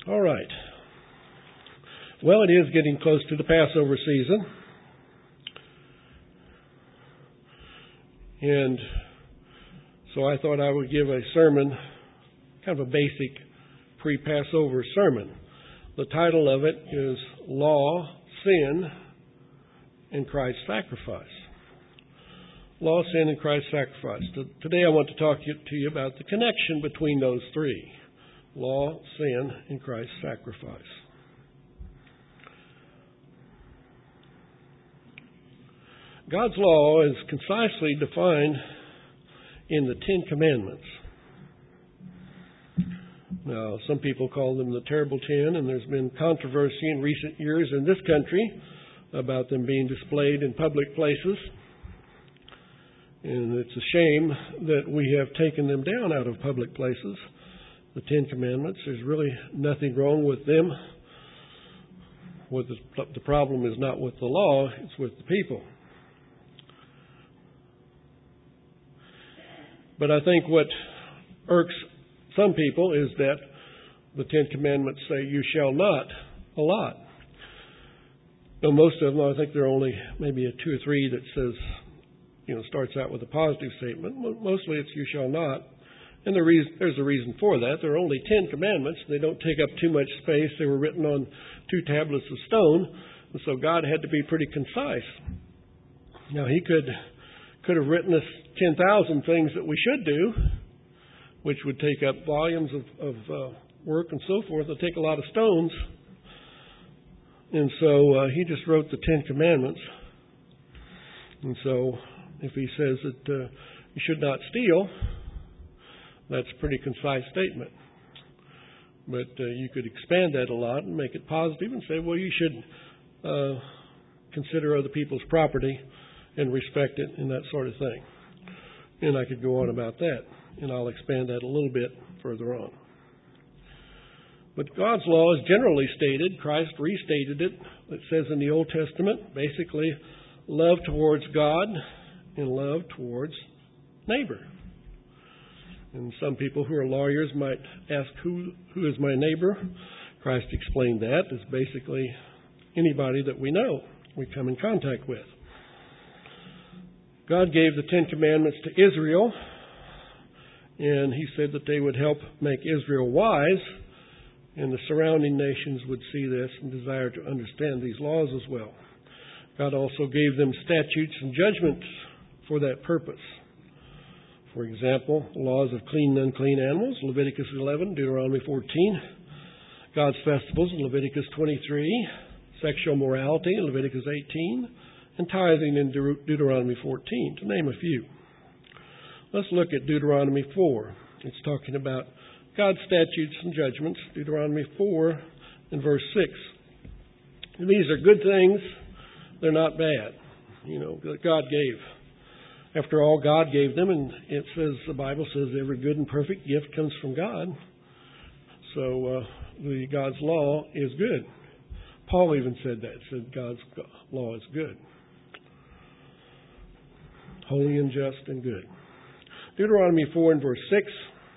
All right. Well, it is getting close to the Passover season. And so I thought I would give a sermon, kind of a basic pre-Passover sermon. The title of it is Law, Sin, and Christ's Sacrifice. Law, Sin, and Christ's Sacrifice. Today I want to talk to you about the connection between those three. Law, sin, and Christ's sacrifice. God's law is concisely defined in the Ten Commandments. Now, some people call them the Terrible Ten, and there's been controversy in recent years in this country about them being displayed in public places. And it's a shame that we have taken them down out of public places. The Ten Commandments, there's really nothing wrong with them. The problem is not with the law, it's with the people. But I think what irks some people is that the Ten Commandments say, you shall not, a lot. Now, most of them, I think there are only maybe 2 or 3 that says, starts out with a positive statement. Mostly it's you shall not. And there's a reason for that. There are only 10 commandments. They don't take up too much space. They were written on 2 tablets of stone. And so God had to be pretty concise. Now, He could have written us 10,000 things that we should do, which would take up volumes of work and so forth. It'd take a lot of stones. And so He just wrote the 10 commandments. And so if He says that you should not steal, that's a pretty concise statement. But you could expand that a lot and make it positive and say, well, you should consider other people's property and respect it and that sort of thing. And I could go on about that, and I'll expand that a little bit further on. But God's law is generally stated. Christ restated it. It says in the Old Testament, basically, love towards God and love towards neighbor. And some people who are lawyers might ask, who is my neighbor? Christ explained that as basically anybody that we know, we come in contact with. God gave the 10 Commandments to Israel, and He said that they would help make Israel wise, and the surrounding nations would see this and desire to understand these laws as well. God also gave them statutes and judgments for that purpose. For example, laws of clean and unclean animals, Leviticus 11, Deuteronomy 14. God's festivals, Leviticus 23. Sexual morality, Leviticus 18. And tithing in Deuteronomy 14, to name a few. Let's look at Deuteronomy 4. It's talking about God's statutes and judgments, Deuteronomy 4 and verse 6. And these are good things. They're not bad, that God gave. After all, God gave them, and it says, the Bible says, every good and perfect gift comes from God. So God's law is good. Paul even said that, said God's law is good. Holy and just and good. Deuteronomy 4 and verse 6.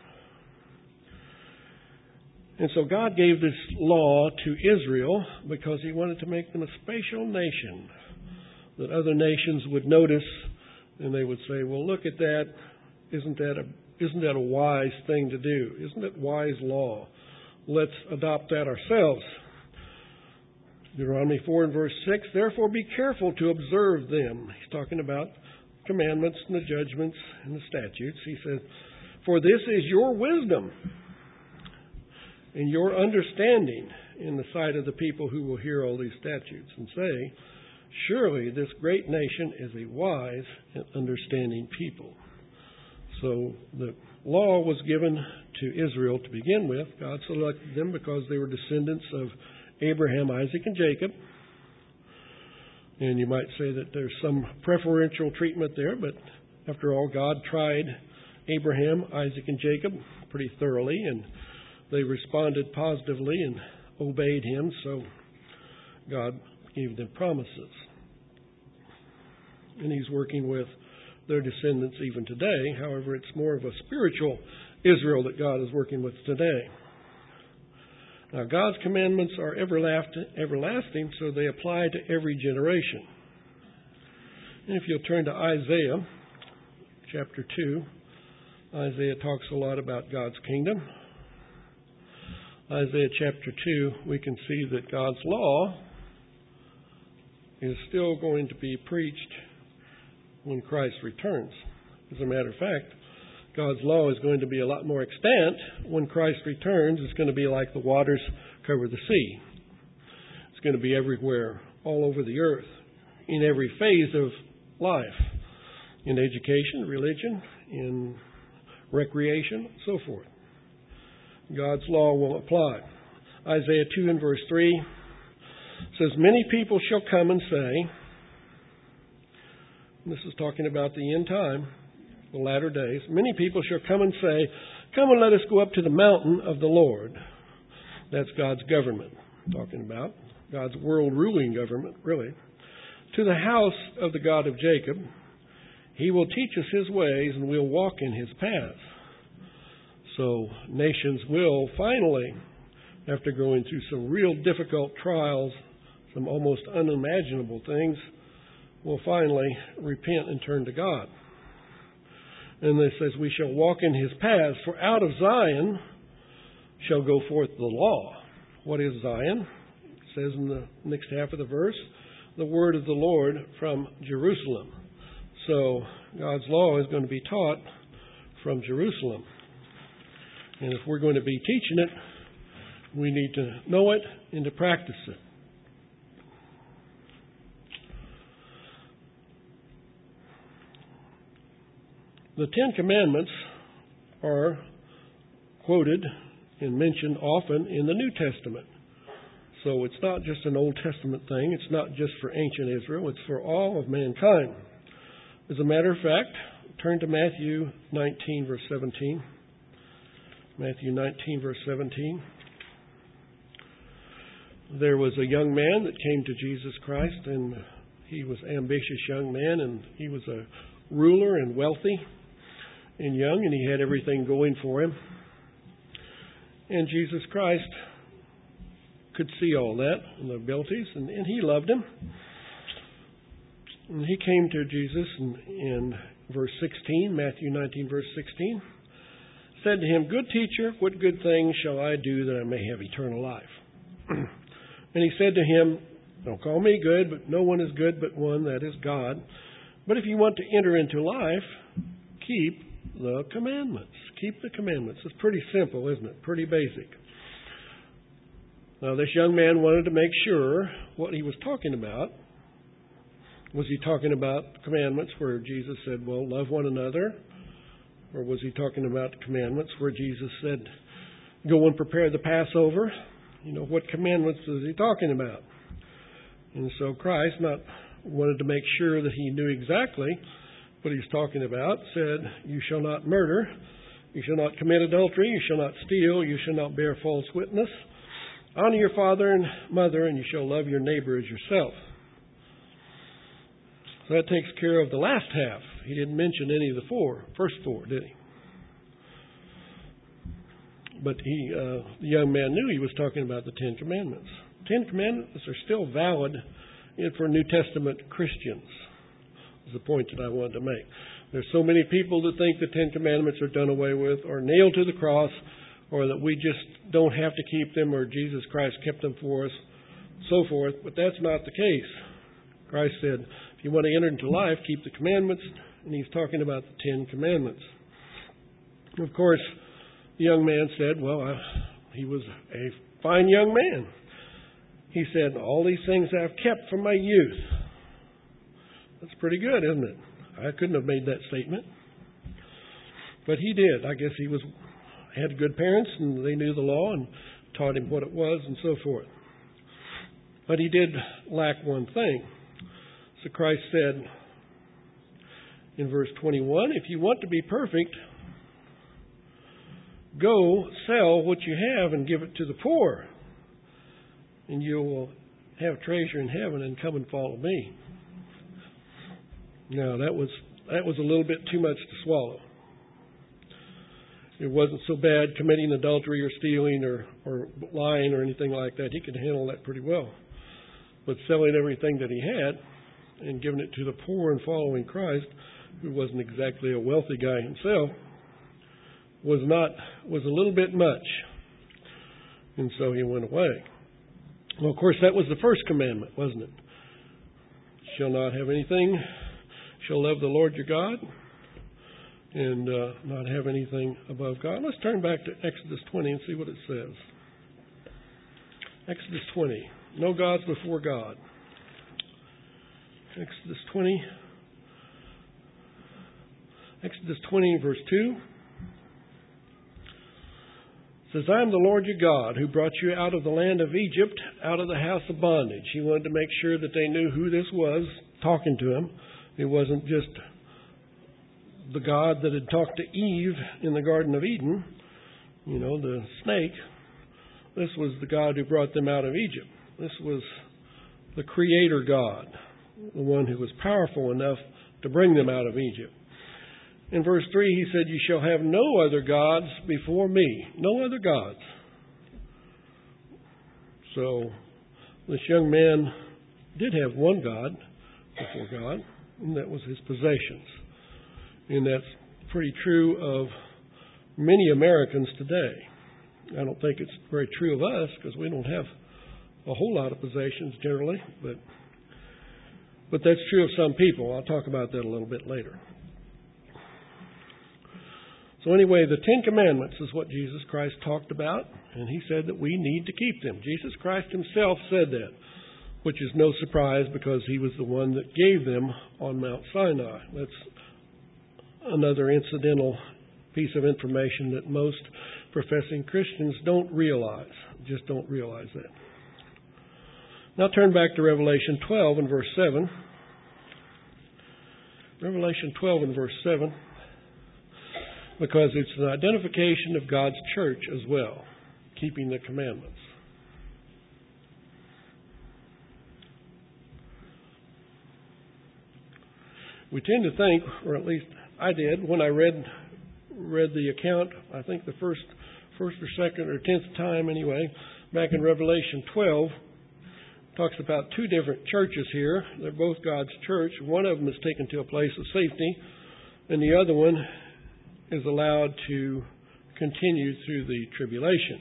And so God gave this law to Israel because He wanted to make them a special nation that other nations would notice. And they would say, well, look at that. Isn't that a wise thing to do? Isn't it wise law? Let's adopt that ourselves. Deuteronomy 4 and verse 6, therefore be careful to observe them. He's talking about commandments and the judgments and the statutes. He says, for this is your wisdom and your understanding in the sight of the people who will hear all these statutes and say, surely this great nation is a wise and understanding people. So the law was given to Israel to begin with. God selected them because they were descendants of Abraham, Isaac, and Jacob. And you might say that there's some preferential treatment there, but after all, God tried Abraham, Isaac, and Jacob pretty thoroughly, and they responded positively and obeyed Him, so God gave them promises. And He's working with their descendants even today. However, it's more of a spiritual Israel that God is working with today. Now, God's commandments are everlasting, so they apply to every generation. And if you'll turn to Isaiah chapter 2, Isaiah talks a lot about God's kingdom. Isaiah chapter 2, we can see that God's law is still going to be preached when Christ returns. As a matter of fact, God's law is going to be a lot more extant when Christ returns. It's going to be like the waters cover the sea. It's going to be everywhere, all over the earth, in every phase of life, in education, religion, in recreation, so forth. God's law will apply. Isaiah 2 and verse 3 says, "Many people shall come and say," and this is talking about the end time, the latter days, "Many people shall come and say, 'Come and let us go up to the mountain of the Lord.'" That's God's government, talking about God's world-ruling government, really. "To the house of the God of Jacob. He will teach us his ways, and we'll walk in his paths." So nations will finally, after going through some real difficult trials, some almost unimaginable things, will finally repent and turn to God. And it says, "We shall walk in his paths, for out of Zion shall go forth the law." What is Zion? It says in the next half of the verse, "the word of the Lord from Jerusalem." So God's law is going to be taught from Jerusalem. And if we're going to be teaching it, we need to know it and to practice it. The Ten Commandments are quoted and mentioned often in the New Testament. So it's not just an Old Testament thing. It's not just for ancient Israel. It's for all of mankind. As a matter of fact, turn to Matthew 19, verse 17. Matthew 19, verse 17. There was a young man that came to Jesus Christ, and he was an ambitious young man, and he was a ruler and wealthy and young, and he had everything going for him. And Jesus Christ could see all that and the abilities, and he loved him. And he came to Jesus in verse 16, Matthew 19, verse 16. Said to him, "Good teacher, what good things shall I do that I may have eternal life?" And he said to him, "Don't call me good, but no one is good but one, that is God. But if you want to enter into life, keep the commandments." Keep the commandments. It's pretty simple, isn't it? Pretty basic. Now, this young man wanted to make sure what he was talking about. Was he talking about commandments where Jesus said, well, love one another? Or was he talking about commandments where Jesus said, go and prepare the Passover? You know, what commandments is he talking about? And so Christ wanted to make sure that he knew exactly what he's talking about. Said, "You shall not murder, you shall not commit adultery, you shall not steal, you shall not bear false witness. Honor your father and mother, and you shall love your neighbor as yourself." So that takes care of the last half. He didn't mention any of the first four, did he? But the young man knew he was talking about the Ten Commandments. Ten Commandments are still valid for New Testament Christians, is the point that I wanted to make. There's so many people that think the Ten Commandments are done away with or nailed to the cross, or that we just don't have to keep them, or Jesus Christ kept them for us, so forth. But that's not the case. Christ said, if you want to enter into life, keep the commandments, and he's talking about the Ten Commandments. Of course, the young man said, well, he was a fine young man. He said, all these things I've kept from my youth. That's pretty good, isn't it? I couldn't have made that statement. But he did. I guess he had good parents, and they knew the law and taught him what it was and so forth. But he did lack one thing. So Christ said in verse 21, if you want to be perfect, go sell what you have and give it to the poor, and you will have treasure in heaven, and come and follow me. Now, that was a little bit too much to swallow. It wasn't so bad committing adultery or stealing or lying or anything like that. He could handle that pretty well. But selling everything that he had and giving it to the poor and following Christ, who wasn't exactly a wealthy guy himself, was a little bit much. And so he went away. Well, of course, that was the first commandment, wasn't it? Shall not have anything. Shall love the Lord your God and not have anything above God. Let's turn back to Exodus 20 and see what it says. Exodus 20. No gods before God. Exodus 20. Exodus 20, verse 2. It says, I am the Lord your God who brought you out of the land of Egypt, out of the house of bondage. He wanted to make sure that they knew who this was talking to him. It wasn't just the God that had talked to Eve in the Garden of Eden, the snake. This was the God who brought them out of Egypt. This was the Creator God, the one who was powerful enough to bring them out of Egypt. In verse 3, he said, you shall have no other gods before me. No other gods. So this young man did have one God before God, and that was his possessions. And that's pretty true of many Americans today. I don't think it's very true of us because we don't have a whole lot of possessions generally, but that's true of some people. I'll talk about that a little bit later. So anyway, the Ten Commandments is what Jesus Christ talked about, and he said that we need to keep them. Jesus Christ himself said that, which is no surprise because he was the one that gave them on Mount Sinai. That's another incidental piece of information that most professing Christians don't realize, just don't realize that. Now turn back to Revelation 12 and verse 7. Revelation 12 and verse 7. Because it's an identification of God's church as well, keeping the commandments. We tend to think, or at least I did, when I read the account, I think the first or second or 10th time anyway, back in Revelation 12, talks about two different churches here. They're both God's church. One of them is taken to a place of safety, and the other one is allowed to continue through the tribulation.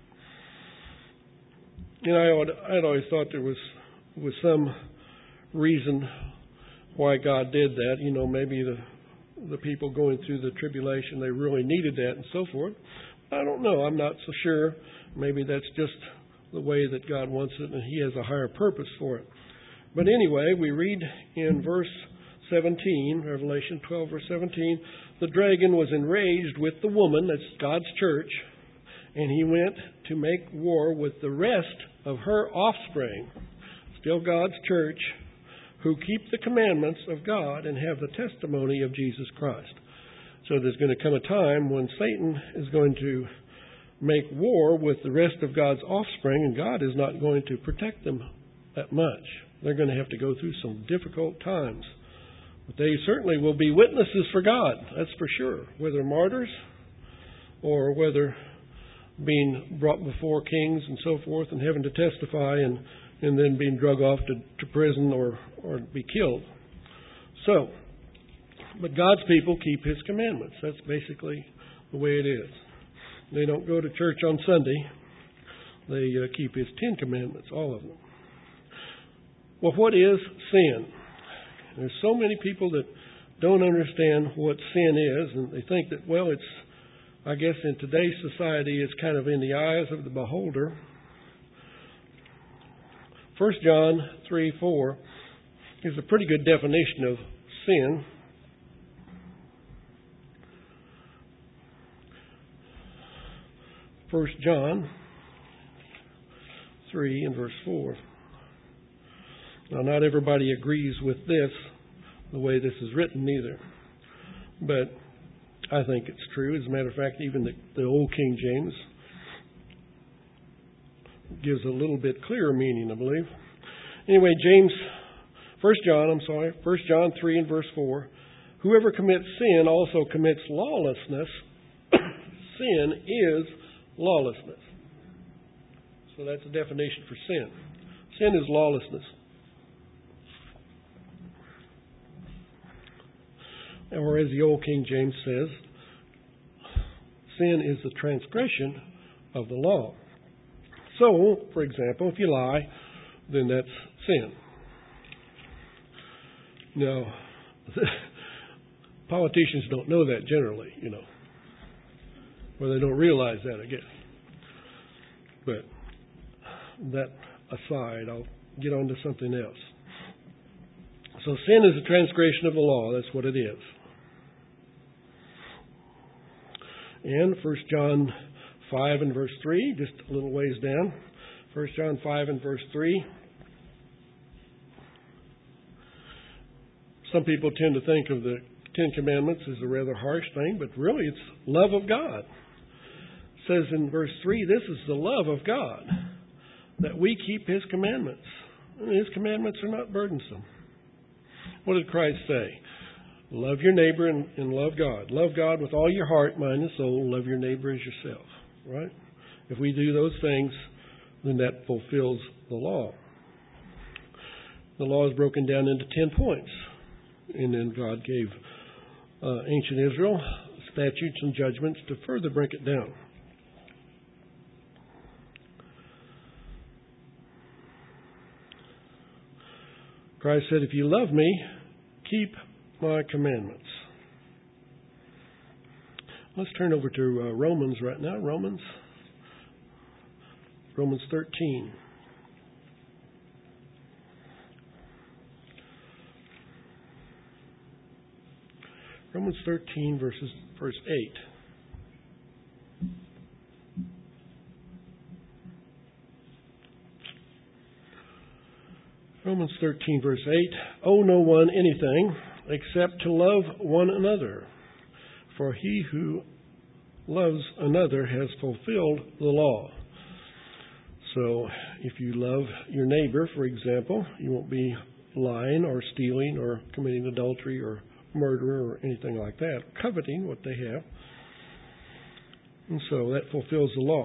I'd always thought there was some reason why God did that. Maybe the people going through the tribulation, they really needed that and so forth. I don't know. I'm not so sure. Maybe that's just the way that God wants it and he has a higher purpose for it. But anyway, we read in verse 17, Revelation 12, verse 17, the dragon was enraged with the woman, that's God's church, and he went to make war with the rest of her offspring, still God's church, who keep the commandments of God and have the testimony of Jesus Christ. So there's going to come a time when Satan is going to make war with the rest of God's offspring, and God is not going to protect them that much. They're going to have to go through some difficult times. But they certainly will be witnesses for God, that's for sure, whether martyrs or whether being brought before kings and so forth and having to testify and then being drug off to prison or be killed. So, but God's people keep his commandments. That's basically the way it is. They don't go to church on Sunday. They keep his 10 commandments, all of them. Well, what is sin? There's so many people that don't understand what sin is, and they think that, well, it's, I guess in today's society, it's kind of in the eyes of the beholder. 1 John 3:4 is a pretty good definition of sin. First John 3 and verse 4. Now, not everybody agrees with this, the way this is written either. But I think it's true. As a matter of fact, even the old King James gives a little bit clearer meaning, I believe. Anyway, 1 John 3 and verse 4. Whoever commits sin also commits lawlessness. sin is lawlessness. So that's the definition for sin. Sin is lawlessness. Or as the old King James says, sin is the transgression of the law. So, for example, if you lie, then that's sin. Now, politicians don't know that generally, or they don't realize that, I guess. But that aside, I'll get on to something else. So sin is a transgression of the law. That's what it is. And 1 John 5 and verse 3, just a little ways down. 1 John 5 and verse 3. Some people tend to think of the Ten Commandments as a rather harsh thing, but really it's love of God. It says in verse 3, this is the love of God, that we keep His commandments. And His commandments are not burdensome. What did Christ say? Love your neighbor and love God. Love God with all your heart, mind, and soul. Love your neighbor as yourself. Right? If we do those things, then that fulfills the law. The law is broken down into 10 points. And then God gave ancient Israel statutes and judgments to further break it down. Christ said, if you love me, keep my commandments. Let's turn over to Romans right now. Romans 13. Romans 13, verse 8. Romans 13, verse 8. Owe no one anything except to love one another. For he who loves another has fulfilled the law. So if you love your neighbor, for example, you won't be lying or stealing or committing adultery or murder or anything like that, coveting what they have. And so that fulfills the law.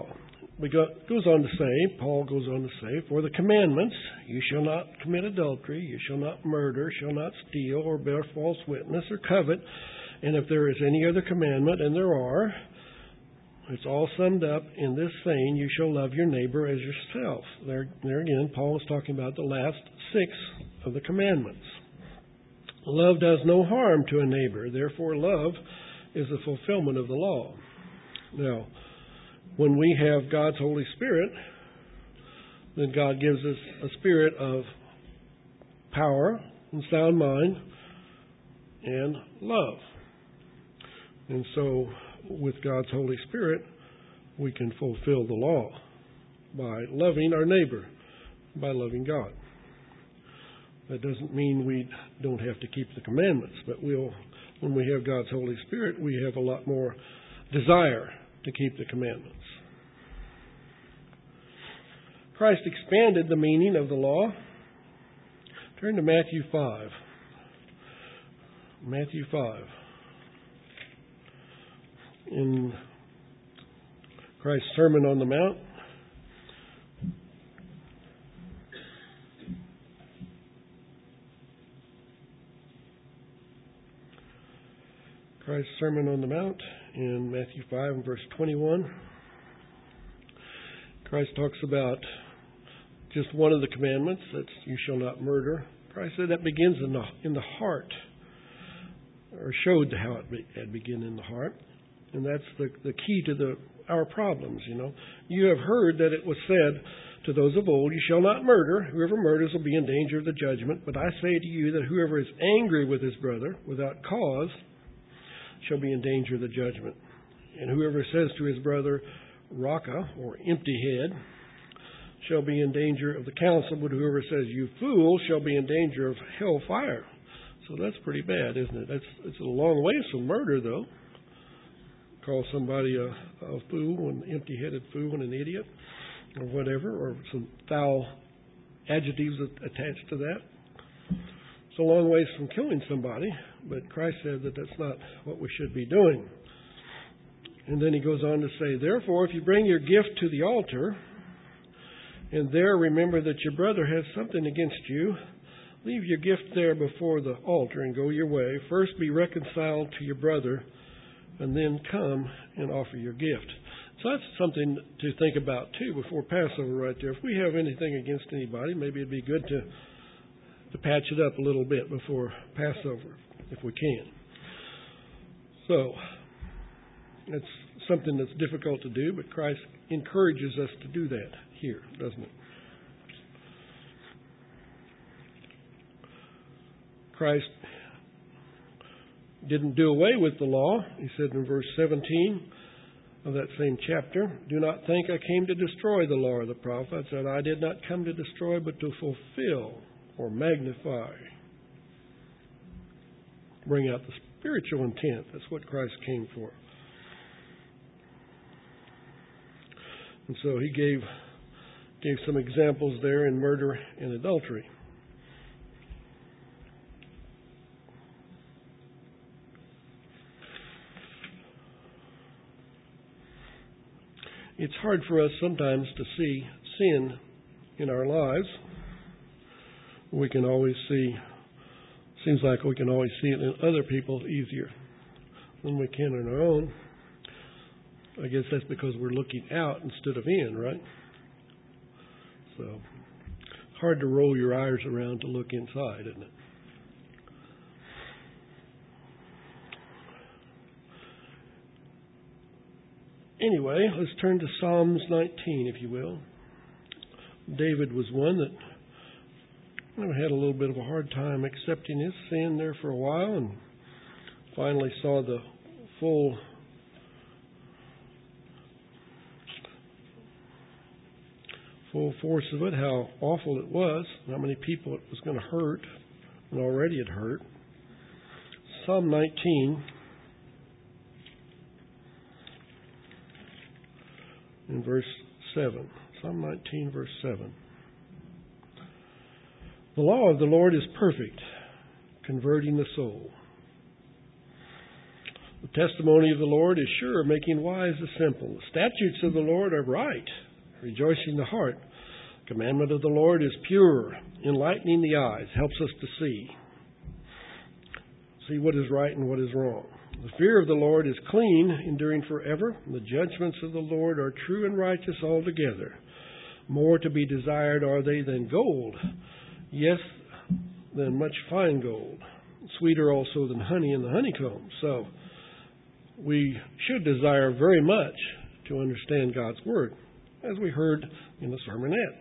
Paul goes on to say, for the commandments, you shall not commit adultery, you shall not murder, shall not steal or bear false witness or covet. And if there is any other commandment, and there are, it's all summed up in this saying, you shall love your neighbor as yourself. There again, Paul is talking about the last 6 of the commandments. Love does no harm to a neighbor. Therefore, love is the fulfillment of the law. Now, when we have God's Holy Spirit, then God gives us a spirit of power and sound mind and love. And so, with God's Holy Spirit, we can fulfill the law by loving our neighbor, by loving God. That doesn't mean we don't have to keep the commandments, but when we have God's Holy Spirit, we have a lot more desire to keep the commandments. Christ expanded the meaning of the law. Turn to Matthew 5. Matthew 5. In Christ's Sermon on the Mount, Christ's Sermon on the Mount in Matthew 5 and verse 21. Christ talks about just one of the commandments, that's you shall not murder. Christ said that begins in the heart, or showed how it began in the heart. And that's the key to our problems, You have heard that it was said to those of old, you shall not murder. Whoever murders will be in danger of the judgment. But I say to you that whoever is angry with his brother without cause shall be in danger of the judgment. And whoever says to his brother, Raka, or empty head, shall be in danger of the council. But whoever says, you fool, shall be in danger of hell fire. So that's pretty bad, isn't it? It's a long ways from murder, though. Call somebody a fool, an empty-headed fool, and an idiot, or whatever, or some foul adjectives attached to that. It's a long ways from killing somebody, but Christ said that that's not what we should be doing. And then he goes on to say, therefore, if you bring your gift to the altar, and there remember that your brother has something against you, leave your gift there before the altar and go your way. First be reconciled to your brother, and then come and offer your gift. So that's something to think about, too, before Passover right there. If we have anything against anybody, maybe it'd be good to patch it up a little bit before Passover, if we can. So, it's something that's difficult to do, but Christ encourages us to do that here, doesn't it? Christ didn't do away with the law. He said in verse 17 of that same chapter, do not think I came to destroy the law or the prophets, that I did not come to destroy, but to fulfill or magnify. Bring out the spiritual intent. That's what Christ came for. And so he gave some examples there in murder and adultery. It's hard for us sometimes to see sin in our lives. We can always see, seems like we can always see it in other people easier than we can in our own. I guess that's because we're looking out instead of in, right? So, it's hard to roll your eyes around to look inside, isn't it? Anyway, let's turn to Psalms 19, if you will. David was one that had a little bit of a hard time accepting his sin there for a while, and finally saw the full force of it, how awful it was, how many people it was going to hurt, and already it hurt. Psalm 19, in verse 7. Psalm 19, verse 7. The law of the Lord is perfect, converting the soul. The testimony of the Lord is sure, making wise the simple. The statutes of the Lord are right, rejoicing the heart. The commandment of the Lord is pure, enlightening the eyes, helps us to see what is right and what is wrong. The fear of the Lord is clean, enduring forever. The judgments of the Lord are true and righteous altogether. More to be desired are they than gold, yes, than much fine gold. Sweeter also than honey in the honeycomb. So, we should desire very much to understand God's Word, as we heard in the sermonette.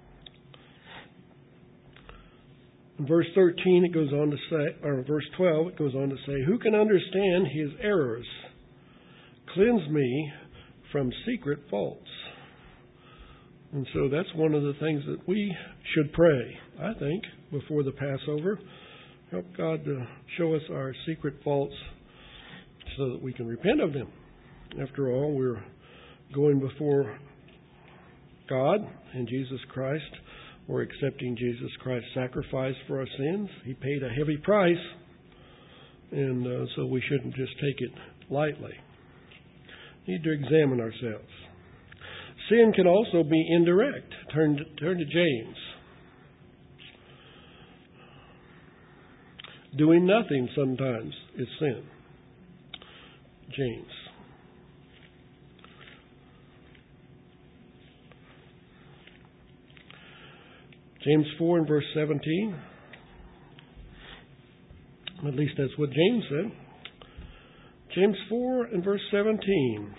In verse 13, it goes on to say, or verse 12, it goes on to say, who can understand his errors? Cleanse me from secret faults. And so that's one of the things that we should pray, I think, before the Passover. Help God to show us our secret faults so that we can repent of them. After all, we're going before God and Jesus Christ. We're accepting Jesus Christ's sacrifice for our sins. He paid a heavy price, and so we shouldn't just take it lightly. We need to examine ourselves. Sin can also be indirect. Turn to James. Doing nothing sometimes is sin. James. James 4 and verse 17. At least that's what James said. James 4 and verse 17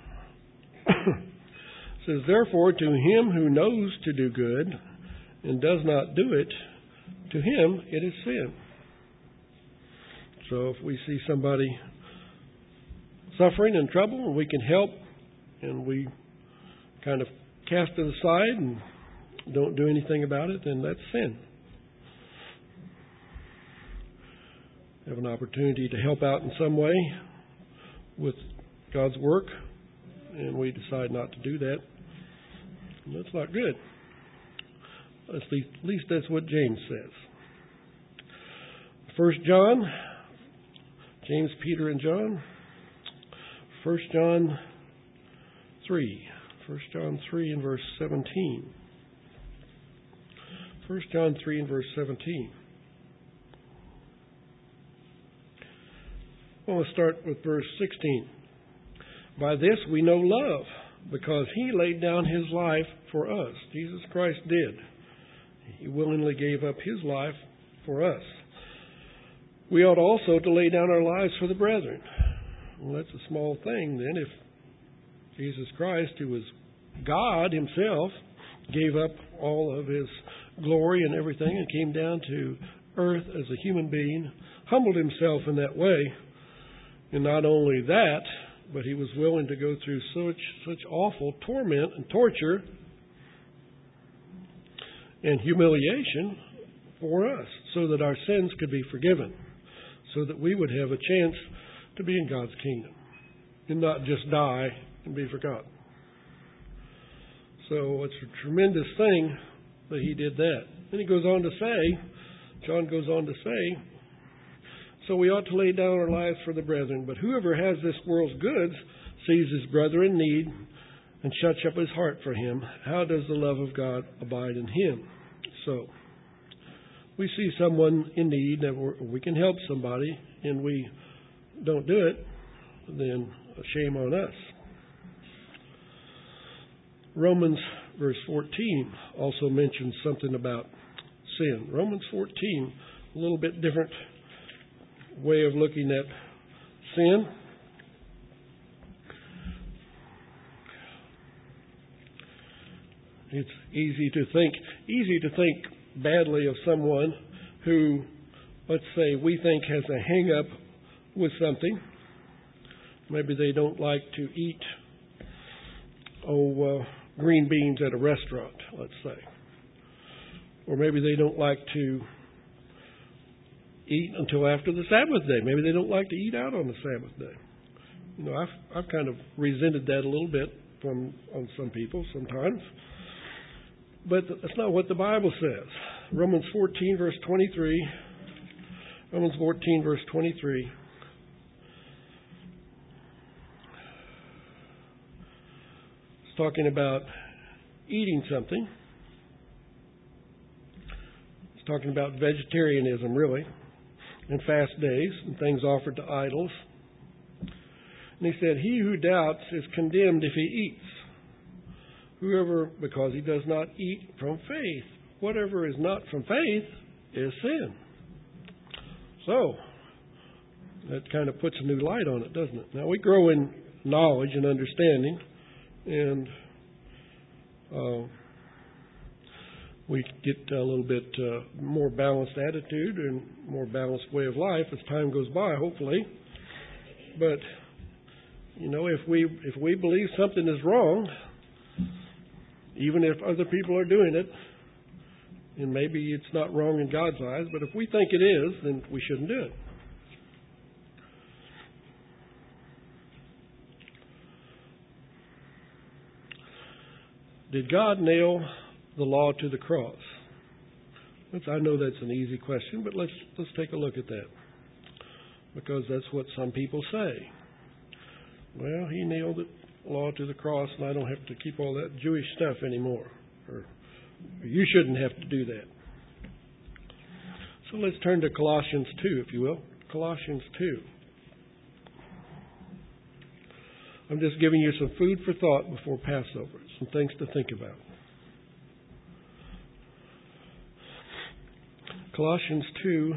says, therefore, to him who knows to do good and does not do it, to him it is sin. So if we see somebody suffering and trouble and we can help and we kind of cast it aside and don't do anything about it, then that's sin. Have an opportunity to help out in some way with God's work, and we decide not to do that. And that's not good. At least that's what James says. 1 John, James, Peter, and John. 1 John 3. 1 John 3 and verse 17. 1 John 3 and verse 17. I want to start with verse 16. By this we know love, because He laid down His life for us. Jesus Christ did. He willingly gave up His life for us. We ought also to lay down our lives for the brethren. Well, that's a small thing then. If Jesus Christ, who was God Himself, gave up all of His glory and everything and came down to earth as a human being, humbled Himself in that way, and not only that, but He was willing to go through such awful torment and torture and humiliation for us, so that our sins could be forgiven, so that we would have a chance to be in God's kingdom and not just die and be forgotten. So it's a tremendous thing that He did that. Then he goes on to say, John goes on to say, so we ought to lay down our lives for the brethren. But whoever has this world's goods sees his brother in need and shuts up his heart for him. How does the love of God abide in him? So we see someone in need, that we can help somebody, and we don't do it, then shame on us. Romans verse 14 also mentions something about sin. Romans 14, a little bit different way of looking at sin. It's easy to think badly of someone who, let's say, we think has a hang-up with something. Maybe they don't like to eat green beans at a restaurant, let's say. Or maybe they don't like to eat until after the Sabbath day. Maybe they don't like to eat out on the Sabbath day. You know, I've kind of resented that a little bit on some people sometimes. But that's not what the Bible says. Romans 14 verse 23. Romans 14 verse 23. It's talking about eating something. It's talking about vegetarianism, really, and fast days and things offered to idols. And he said, he who doubts is condemned if he eats. Whoever, because he does not eat from faith. Whatever is not from faith is sin. So, that kind of puts a new light on it, doesn't it? Now, we grow in knowledge and understanding, and we get a little bit more balanced attitude and more balanced way of life as time goes by, hopefully. But, you know, if we believe something is wrong, even if other people are doing it, and maybe it's not wrong in God's eyes, but if we think it is, then we shouldn't do it. Did God nail the law to the cross? I know that's an easy question, but let's take a look at that, because that's what some people say. Well, He nailed the law to the cross, and I don't have to keep all that Jewish stuff anymore. Or you shouldn't have to do that. So let's turn to Colossians 2, if you will. Colossians 2. I'm just giving you some food for thought before Passover, some things to think about. Colossians 2.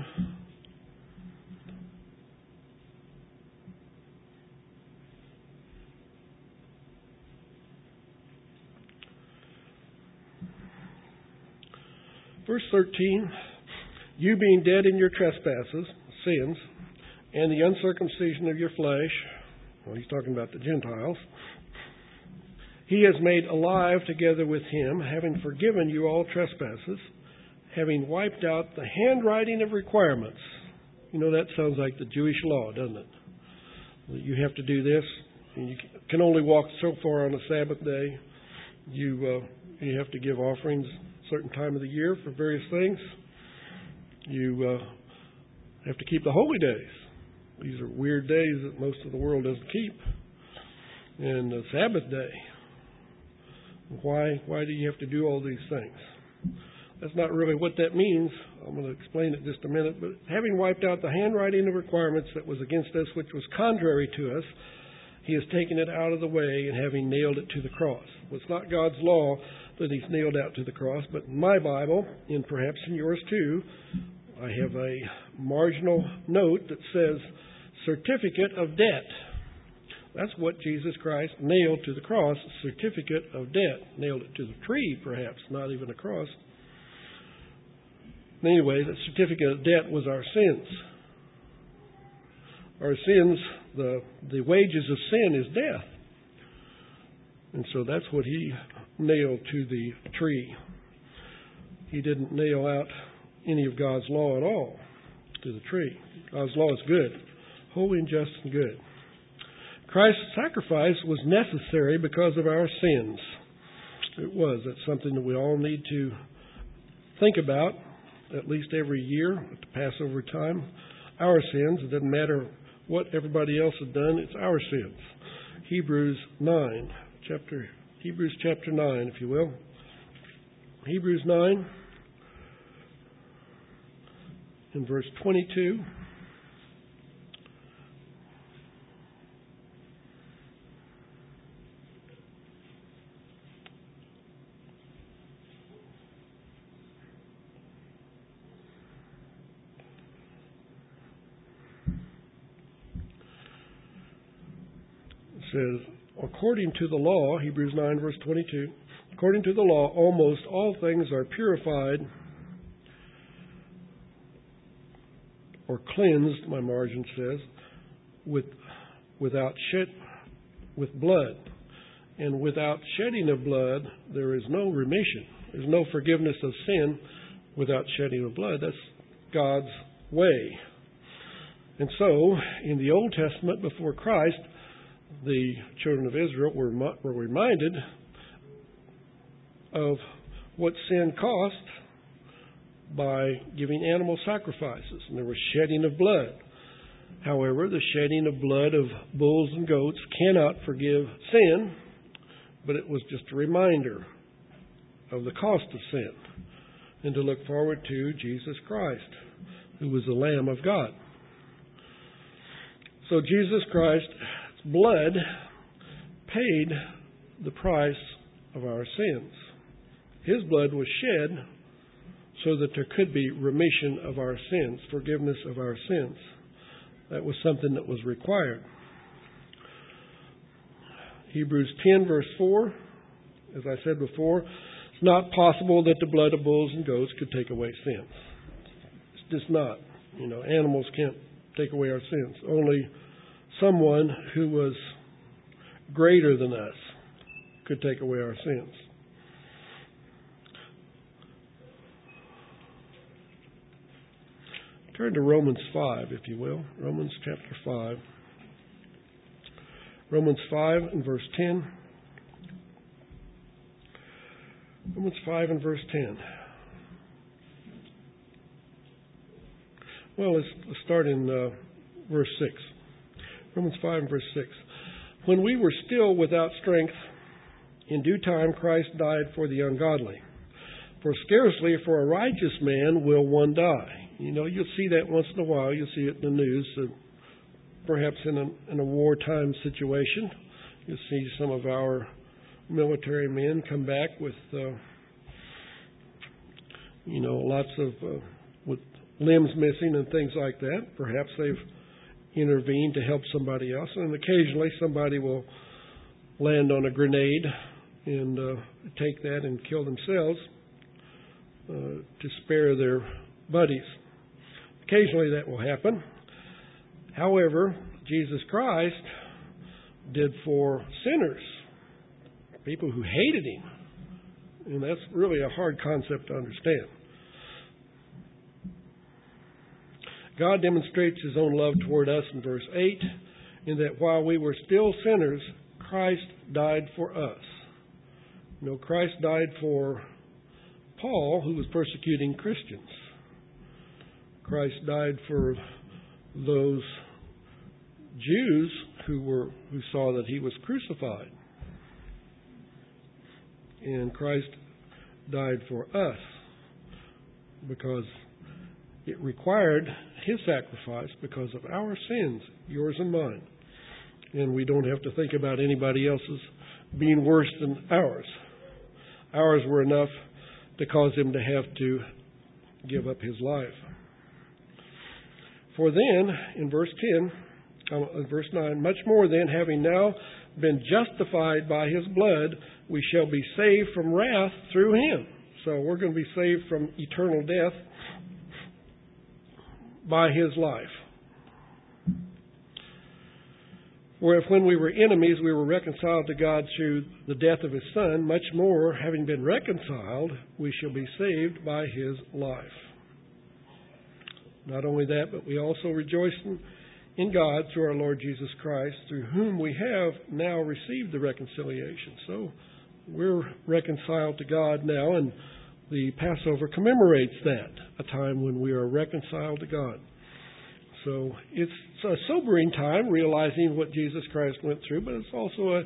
Verse 13, you being dead in your trespasses, sins, and the uncircumcision of your flesh, well, he's talking about the Gentiles, He has made alive together with Him, having forgiven you all trespasses, having wiped out the handwriting of requirements. You know, that sounds like the Jewish law, doesn't it? You have to do this, and you can only walk so far on a Sabbath day. You have to give offerings certain time of the year for various things. You have to keep the holy days. These are weird days that most of the world doesn't keep. and the Sabbath day. Why do you have to do all these things? That's not really what that means. I'm going to explain it in just a minute. But having wiped out the handwriting of requirements that was against us, which was contrary to us, He has taken it out of the way and having nailed it to the cross. Well, it's not God's law that He's nailed out to the cross, but in my Bible, and perhaps in yours too, I have a marginal note that says certificate of debt. That's what Jesus Christ nailed to the cross, certificate of debt. Nailed it to the tree, perhaps, not even a cross. Anyway, the certificate of debt was our sins. Our sins, the wages of sin is death. And so that's what He nailed to the tree. He didn't nail out any of God's law at all to the tree. God's law is good, holy and just and good. Christ's sacrifice was necessary because of our sins. It was. That's something that we all need to think about at least every year at the Passover time. Our sins. It doesn't matter what everybody else has done. It's our sins. Hebrews chapter 9, if you will. Hebrews 9 in verse 22. Says, according to the law, Hebrews 9, verse 22, according to the law, almost all things are purified or cleansed, my margin says, with blood. And without shedding of blood, there is no remission. There's no forgiveness of sin without shedding of blood. That's God's way. And so, in the Old Testament, before Christ, the children of Israel were reminded of what sin cost by giving animal sacrifices. And there was shedding of blood. However, the shedding of blood of bulls and goats cannot forgive sin, but it was just a reminder of the cost of sin and to look forward to Jesus Christ, who was the Lamb of God. So Jesus Christ's blood paid the price of our sins. His blood was shed so that there could be remission of our sins, forgiveness of our sins. That was something that was required. Hebrews 10, verse 4, as I said before, it's not possible that the blood of bulls and goats could take away sins. It's just not. Animals can't take away our sins. Only someone who was greater than us could take away our sins. Turn to Romans 5, if you will. Romans chapter 5. Romans 5 and verse 10. Romans 5 and verse 10. Well, let's start in verse 6. Romans 5 and verse 6. When we were still without strength, in due time Christ died for the ungodly. For scarcely for a righteous man will one die. You'll see that once in a while. You'll see it in the news. Perhaps in a wartime situation, you'll see some of our military men come back with, lots of with limbs missing and things like that. Perhaps they've intervened to help somebody else, and occasionally somebody will land on a grenade and take that and kill themselves to spare their buddies. Occasionally that will happen. However, Jesus Christ did for sinners, people who hated Him. And that's really a hard concept to understand. God demonstrates His own love toward us in verse 8, in that while we were still sinners, Christ died for us. Christ died for Paul, who was persecuting Christians. Christ died for those Jews who saw that he was crucified. And Christ died for us because it required his sacrifice because of our sins, yours and mine. And we don't have to think about anybody else's being worse than ours. Ours were enough to cause him to have to give up his life. For then, in verse 9, much more then, having now been justified by his blood, we shall be saved from wrath through him. So we're going to be saved from eternal death by his life. For if when we were enemies we were reconciled to God through the death of his Son, much more, having been reconciled, we shall be saved by his life. Not only that, but we also rejoice in God through our Lord Jesus Christ, through whom we have now received the reconciliation. So we're reconciled to God now, and the Passover commemorates that, a time when we are reconciled to God. So it's a sobering time, realizing what Jesus Christ went through, but it's also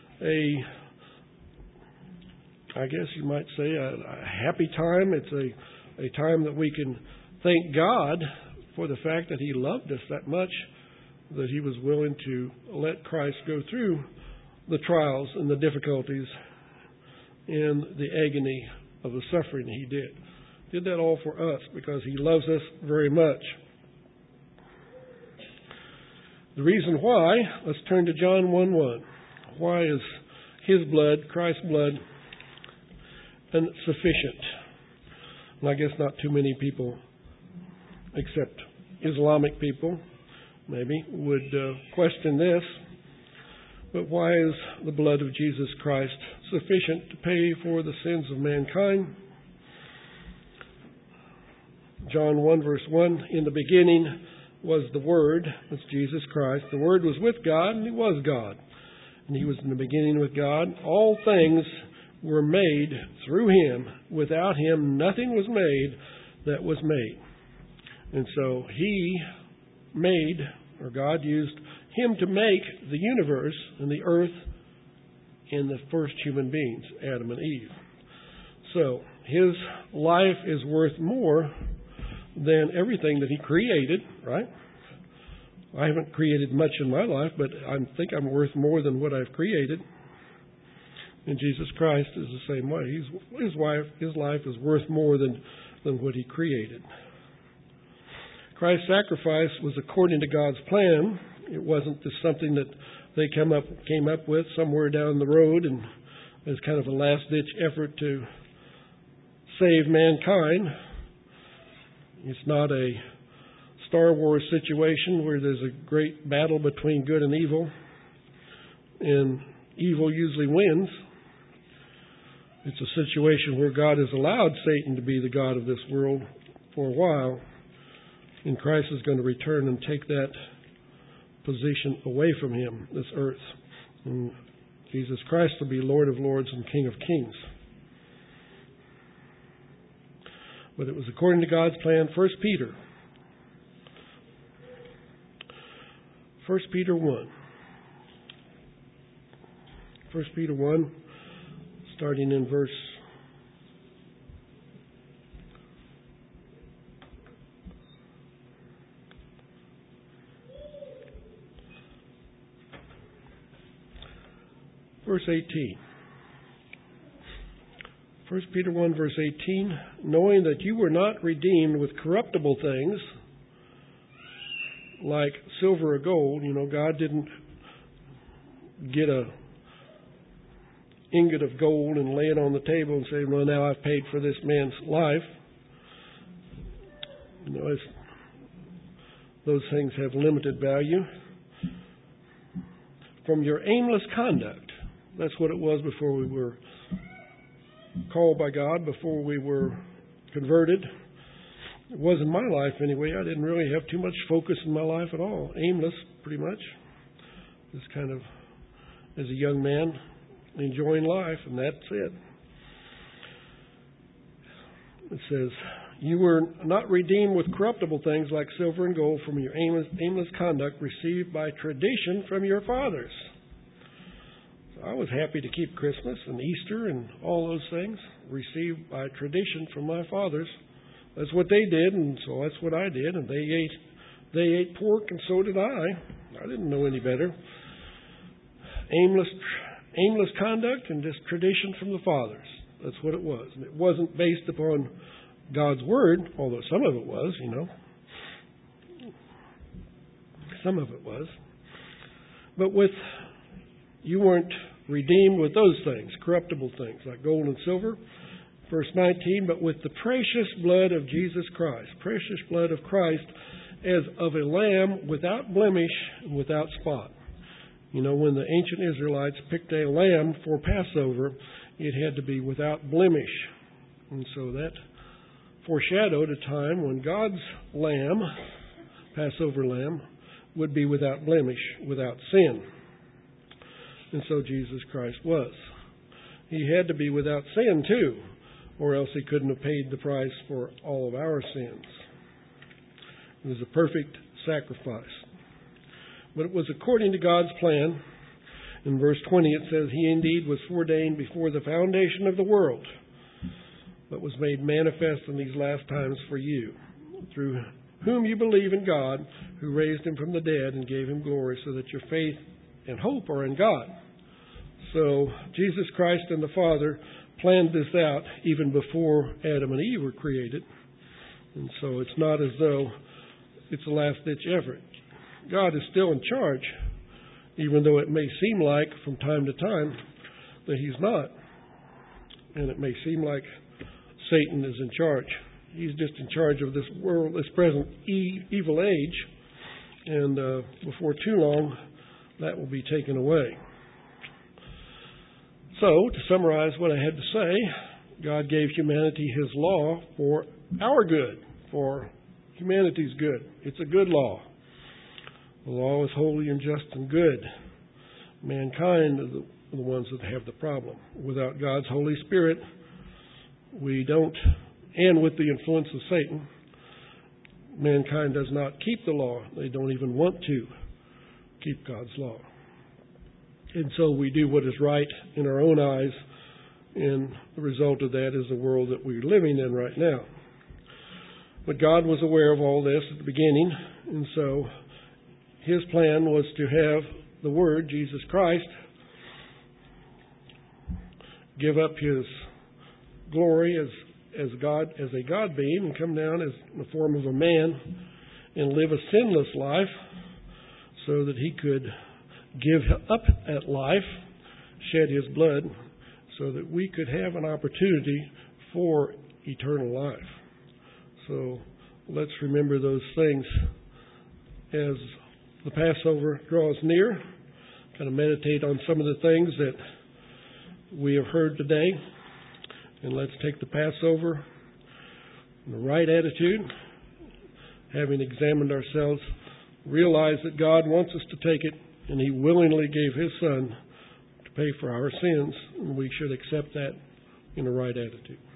I guess you might say, a happy time. It's a time that we can thank God for the fact that he loved us that much, that he was willing to let Christ go through the trials and the difficulties and the agony of the suffering he did. Did that all for us because he loves us very much. The reason why, let's turn to John 1:1. Why is his blood, Christ's blood, sufficient? And I guess not too many people, except Islamic people, maybe, would question this. But why is the blood of Jesus Christ sufficient to pay for the sins of mankind? John 1 verse 1, in the beginning was the Word, that's Jesus Christ. The Word was with God, and he was God. And he was in the beginning with God. All things were made through him. Without him, nothing was made that was made. And so he made, or God used him to make the universe and the earth and the first human beings, Adam and Eve. So his life is worth more than everything that he created, right? I haven't created much in my life, but I think I'm worth more than what I've created. And Jesus Christ is the same way. His life is worth more than what he created. Christ's sacrifice was according to God's plan. It wasn't just something that they came up with somewhere down the road and as kind of a last-ditch effort to save mankind. It's not a Star Wars situation where there's a great battle between good and evil, and evil usually wins. It's a situation where God has allowed Satan to be the god of this world for a while, and Christ is going to return and take that position away from him, this earth. And Jesus Christ will be Lord of Lords and King of Kings. But it was according to God's plan. 1 Peter 1. 1 Peter 1, starting in verse 18. 1 Peter 1, verse 18, knowing that you were not redeemed with corruptible things like silver or gold. You know, God didn't get a ingot of gold and lay it on the table and say, well, now I've paid for this man's life. You know, those things have limited value. From your aimless conduct. That's what it was before we were called by God, before we were converted. It was in my life anyway. I didn't really have too much focus in my life at all. Aimless, pretty much. Just kind of, as a young man, enjoying life, and that's it. It says, You were not redeemed with corruptible things like silver and gold from your aimless conduct received by tradition from your fathers. So I was happy to keep Christmas and Easter and all those things received by tradition from my fathers. That's what they did, and so that's what I did. And they ate pork, and so did I. I didn't know any better. Aimless conduct and just tradition from the fathers. That's what it was. And it wasn't based upon God's Word, although some of it was, Some of it was. But you weren't redeemed with those things, corruptible things like gold and silver. Verse 19, but with the precious blood of Jesus Christ, precious blood of Christ, as of a lamb without blemish and without spot. When the ancient Israelites picked a lamb for Passover, it had to be without blemish. And so that foreshadowed a time when God's lamb, Passover lamb, would be without blemish, without sin. And so Jesus Christ was. He had to be without sin too, or else he couldn't have paid the price for all of our sins. It was a perfect sacrifice. But it was according to God's plan. In verse 20 it says, he indeed was foreordained before the foundation of the world, but was made manifest in these last times for you, through whom you believe in God, who raised him from the dead and gave him glory, so that your faith and hope are in God. So Jesus Christ and the Father planned this out even before Adam and Eve were created. And so it's not as though it's a last-ditch effort. God is still in charge, even though it may seem like from time to time that he's not. And it may seem like Satan is in charge. He's just in charge of this world, this present evil age. And before too long, that will be taken away. So, to summarize what I had to say, God gave humanity his law for our good, for humanity's good. It's a good law. The law is holy and just and good. Mankind are the ones that have the problem. Without God's Holy Spirit, we don't, and with the influence of Satan, mankind does not keep the law. They don't even want to keep God's law. And so we do what is right in our own eyes, and the result of that is the world that we're living in right now. But God was aware of all this at the beginning, and so his plan was to have the Word, Jesus Christ, give up his glory as a God being, and come down as in the form of a man and live a sinless life so that he could give up that life, shed his blood, so that we could have an opportunity for eternal life. So let's remember those things as the Passover draws near. Kind of meditate on some of the things that we have heard today. And let's take the Passover in the right attitude, having examined ourselves, realize that God wants us to take it, and he willingly gave his Son to pay for our sins, and we should accept that in the right attitude.